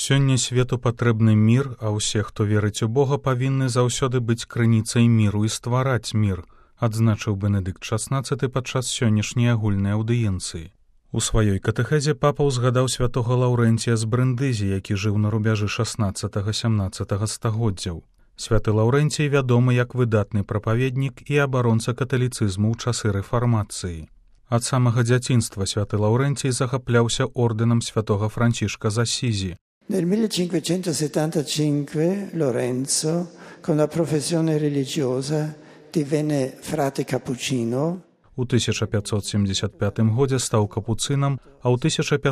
Сёння свету патрэбны мір, а ўсе, хто верыць у Бога, павінны заўсёды быць крыніцай міру і ствараць мір, адзначыў Бенедыкт XVI падчас сённяшняй агульнай аўдыенцыі. У сваёй катэхезе папа ўзгадаў святога Лаўрэнція з Брындызі, які жыў на рубяжы 16-17 стагоддзяў. Святы Лаўрэнцій вядомы як выдатны прапаведнік і абаронца каталіцызму ў часы рэфармацыі. Ад самага дзяцінства святы Лаўрэнцій захапляўся ордэнам святога Францішка з Асізі. Nel 1575 Lorenzo, con la professione religiosa, divenne frate cappuccino. У 1575 годзе стаў капуцынам, а ў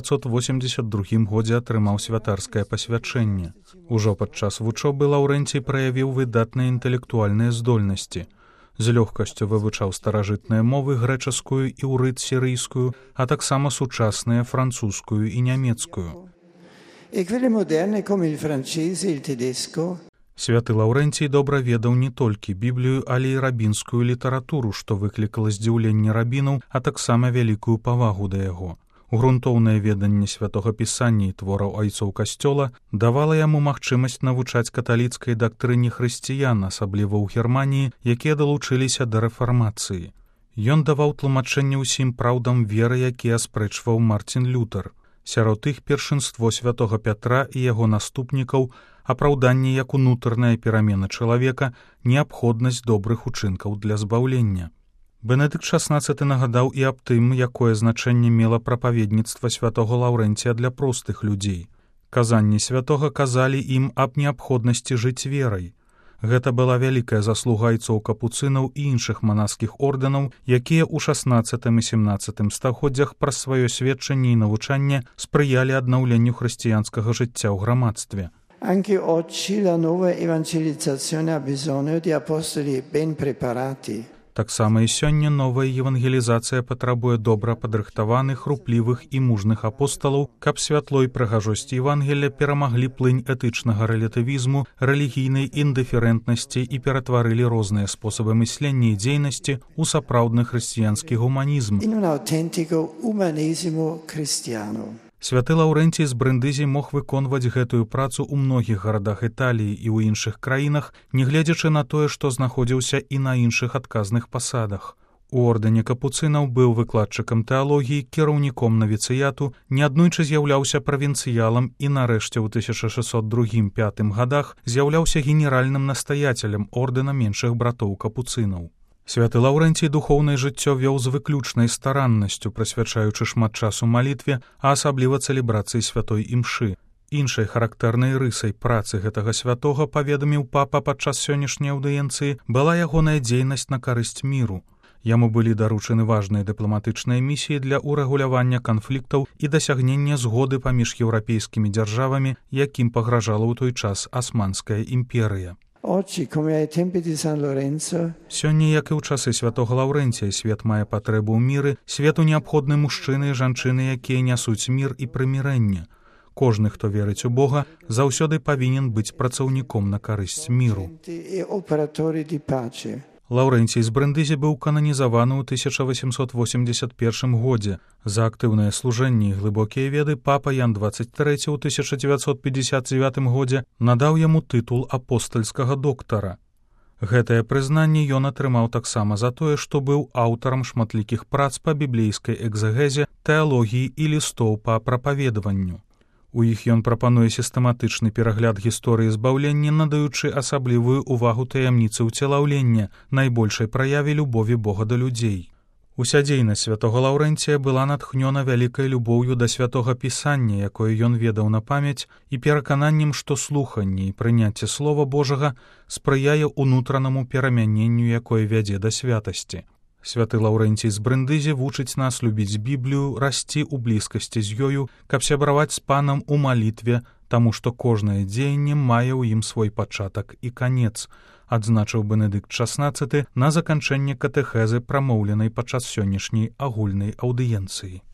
1582 годзе атрымаў святарскае пасвячэнне. Ужо падчас вучобы Лаўрэнцій праявіў выдатныя інтэлектуальныя здольнасці. З лёгкасцю вывучаў старажытныя мовы грэчаскую і ўрыт сірыйскую, а таксама сучасныя французскую і нямецкую. E quelle moderne come il francese e il tedesco. Святы Лаўрэнцій добра ведаў не толькі Біблію, але і рабінскую літаратуру, што выклікала здзіўленне рабінаў, а таксама вялікую павагу да яго. Грунтоўнае веданне святога пісання і твораў айцоў касцёла давала яму магчымасць навучаць каталіцкай дактрыне хрысціян, асабліва ў Германіі, якія далучыліся да рэфармацыі. Ён даваў тлумачэнне ўсім праўдам веры, якія аспрэчваў Мартін Лютэр. Сярод іх першынство святога Пятра і яго наступнікаў, апраўданне як унутраная перамена чалавека, неабходнасць добрых учынкаў для збаўлення. Бенедыкт XVI нагадаў і аб тым, якое значэнне мела прапаведніцтва святога Лаўрэнція для простых людзей. Казанні святога казалі ім аб неабходнасці жыць верай. Гэта была вялікая заслуга айцоў капуцынаў і іншых манаскіх ордэнаў, якія ў 16 і 17 стагоддзях праз сваё сведчанне і навучанне спрыялі аднаўленню хрысціянскага жыцця ў грамадстве. Anche oggi la nuova evangelizzazione ha bisogno di apostoli ben preparati. Таксама і сёння новая евангелізацыя патрабуе добра падрыхтаваных, руплівых і мужных апосталаў, каб святло і прыгажосць Евангелля перамаглі плынь этычнага рэлятывізму, рэлігійнай індыферэнтнасці і ператварылі розныя спосабы мыслення і дзейнасці ў сапраўдны хрысціянскі гуманізм. In un autentico umanesimo cristiano. Святы Лаўрэнцій з Брындызі мог выконваць гэтую працу ў многіх гарадах Італіі і ў іншых краінах, нягледзячы на тое, што знаходзіўся і на іншых адказных пасадах. У ордэне капуцынаў быў выкладчыкам тэалогіі, кіраўніком навіцыяту, неаднойчы з'яўляўся правінцыялам і нарэшце ў 1602-5 гадах з'яўляўся генеральным настаяцелем ордэна меншых братоў капуцынаў. Святы Лаўрэнцій духоўнае жыццё вёў з выключнай стараннасцю, прысвячаючы шмат часу малітве, а асабліва цэлебрацыі святой імшы. Іншай характэрнай рысай працы гэтага святога, паведаміў папа падчас сённяшняй аўдыенцыі, была ягоная дзейнасць на карысць міру. Яму былі даручаны важныя дыпламатычныя місіі для ўрэгулявання канфліктаў і дасягнення згоды паміж еўрапейскімі дзяржавамі, якім пагражала ў той час Асманская імперыя. Oggi, come ai tempi di San Lorenzo, сёння, як і ў часы святога Лаўрэнція, свет мае патрэбу ў міры, свету неабходны мужчыны і жанчыны, якія нясуць мір і прымірэнне. Кожны, хто верыць у Бога, заўсёды павінен быць працаўніком на карысць міру. e operatori di pace. Лаўрэнцій з Брындызі быў кананізаваны ў 1881 годзе. За актыўнае служэнне і глыбокія веды папа Ян XXIII ў 1959 годзе надаў яму тытул апостальскага доктара. Гэтае прызнанне ён атрымаў таксама за тое, што быў аўтарам шматлікіх прац па біблейскай экзэгэзе, тэалогіі і лістоў па прапаведаванню. У іх ён прапануе сістэматычны перагляд гісторыі збаўлення, надаючы асаблівую ўвагу таямніцы ўцелаўлення, найбольшай праяве любові Бога да людзей. Уся дзейнасць святога Лаўрэнція была натхнёна вялікай любоўю да святога пісання, якое ён ведаў на памяць, і перакананнем, што слуханне і прыняцце слова Божага спрыяе ўнутранаму перамяненню, якое вядзе да святасці. Святы Лаўрэнцій з Брындызі вучыць нас любіць Біблію, расці ў блізкасці з ёю, каб сябраваць з панам у малітве, таму што кожнае дзеянне мае ў ім свой пачатак і канец, адзначыў Бенедыкт XVI на заканчэнне катэхезы, прамоўленай падчас сённяшняй агульнай аўдыенцыі.